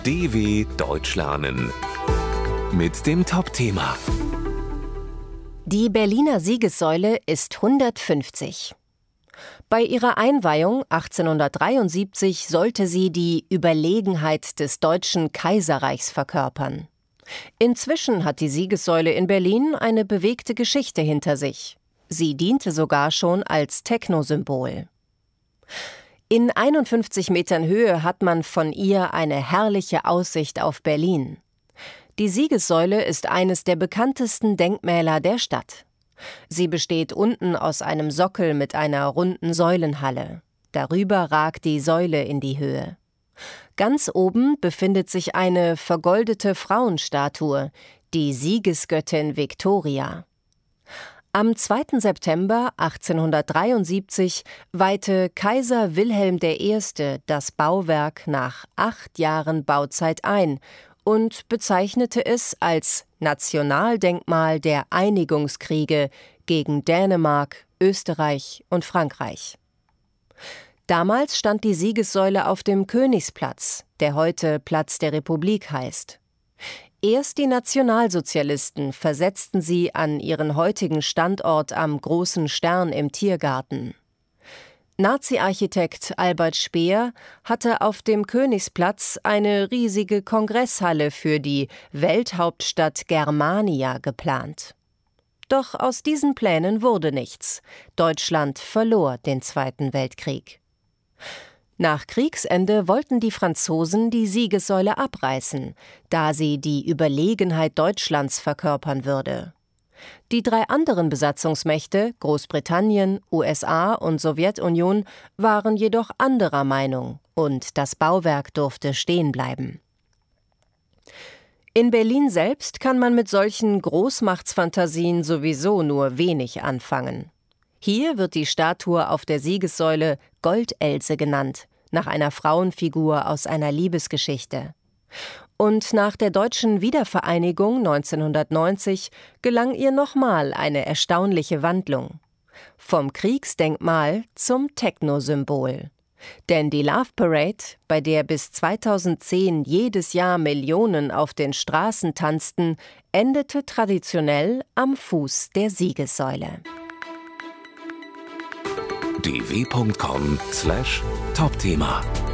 DW Deutsch lernen mit dem Top-Thema. Die Berliner Siegessäule ist 150. Bei ihrer Einweihung 1873 sollte sie die Überlegenheit des Deutschen Kaiserreichs verkörpern. Inzwischen hat die Siegessäule in Berlin eine bewegte Geschichte hinter sich. Sie diente sogar schon als Techno-Symbol. In 51 Metern Höhe hat man von ihr eine herrliche Aussicht auf Berlin. Die Siegessäule ist eines der bekanntesten Denkmäler der Stadt. Sie besteht unten aus einem Sockel mit einer runden Säulenhalle. Darüber ragt die Säule in die Höhe. Ganz oben befindet sich eine vergoldete Frauenstatue, die Siegesgöttin Viktoria. Am 2. September 1873 weihte Kaiser Wilhelm I. das Bauwerk nach 8 Jahren Bauzeit ein und bezeichnete es als Nationaldenkmal der Einigungskriege gegen Dänemark, Österreich und Frankreich. Damals stand die Siegessäule auf dem Königsplatz, der heute Platz der Republik heißt. Erst die Nationalsozialisten versetzten sie an ihren heutigen Standort am Großen Stern im Tiergarten. Nazi-Architekt Albert Speer hatte auf dem Königsplatz eine riesige Kongresshalle für die Welthauptstadt Germania geplant. Doch aus diesen Plänen wurde nichts. Deutschland verlor den Zweiten Weltkrieg. Nach Kriegsende wollten die Franzosen die Siegessäule abreißen, da sie die Überlegenheit Deutschlands verkörpern würde. Die 3 anderen Besatzungsmächte, Großbritannien, USA und Sowjetunion, waren jedoch anderer Meinung und das Bauwerk durfte stehen bleiben. In Berlin selbst kann man mit solchen Großmachtsfantasien sowieso nur wenig anfangen. Hier wird die Statue auf der Siegessäule Goldelse genannt, nach einer Frauenfigur aus einer Liebesgeschichte. Und nach der deutschen Wiedervereinigung 1990 gelang ihr nochmal eine erstaunliche Wandlung. Vom Kriegsdenkmal zum Techno-Symbol. Denn die Love Parade, bei der bis 2010 jedes Jahr Millionen auf den Straßen tanzten, endete traditionell am Fuß der Siegessäule. dw.com/Topthema